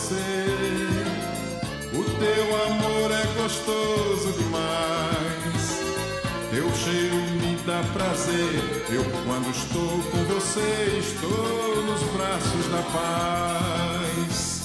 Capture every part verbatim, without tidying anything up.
você. O teu amor é gostoso demais, teu cheiro me dá prazer. Eu, quando estou com você, estou nos braços da paz.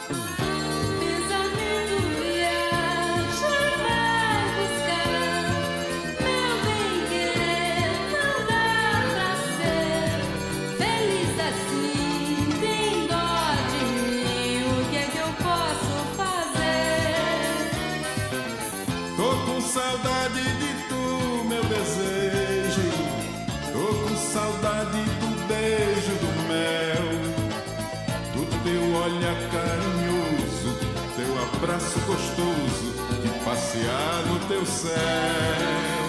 Saudade de tu, meu desejo. Tô com saudade do beijo, do mel, do teu olhar carinhoso, teu abraço gostoso, de passear no teu céu.